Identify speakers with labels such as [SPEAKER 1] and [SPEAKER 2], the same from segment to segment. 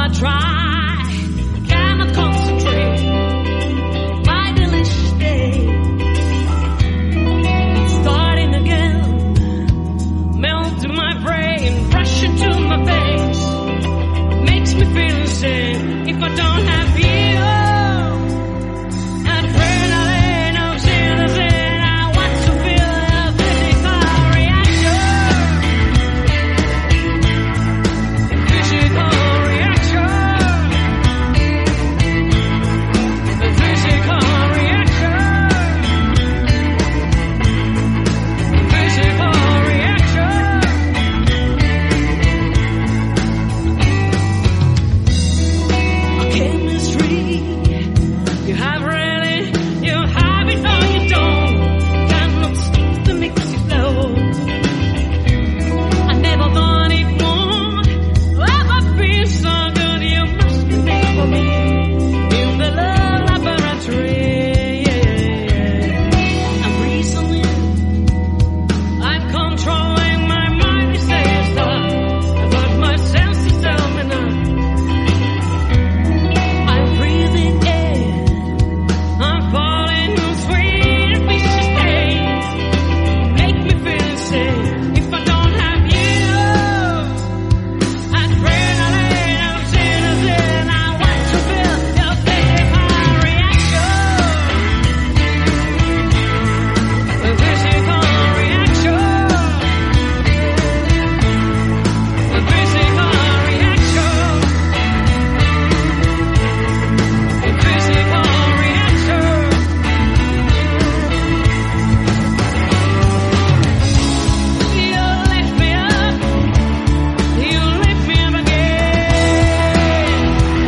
[SPEAKER 1] I try, cannot concentrate. My delicious day, starting again, melting my brain, rushing to my veins, makes me feel insane. If I don't have you, adrenaline of citizen, I want to feel a physical reaction. Physical reaction. Physical reaction. Physical reaction. A chemistry. You have really, you have it or you don't. Cannot stop to mix it flow. I never thought it would ever feel so good. You must be made for me in the love laboratory. And recently, I'm controlling my mind. It says that, but my senses tell me not. I'm breathing in. I'm falling in sweet and vicious state. Make me feel insane. If I don't have you, adrenaline of citizen, I want to feel your physical reaction. The physical reaction. The physical reaction. The physical reaction. You lift me up, you lift me up again.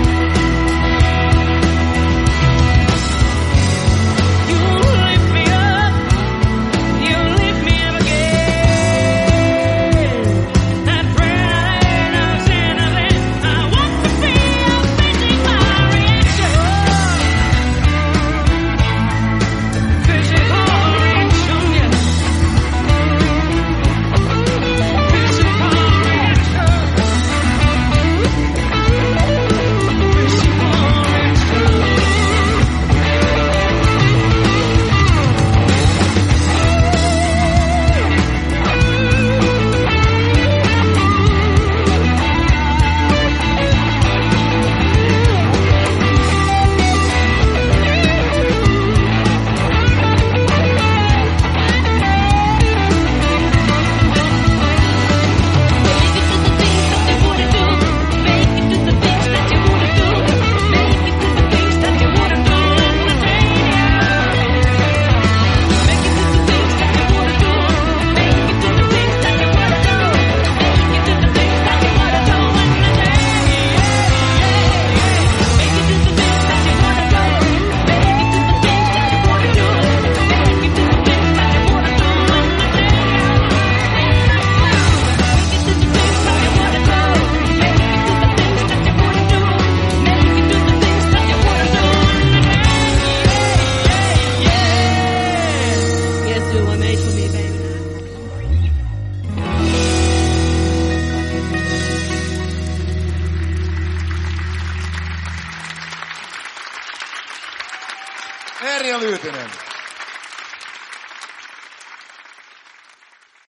[SPEAKER 1] You lift me up, you lift me up again. Adrenaline of citizen, I want to feel your physical reaction. Physical reaction, yes. Physical reaction. Yes, you were made for me, baby.
[SPEAKER 2] Erja Lyytinen.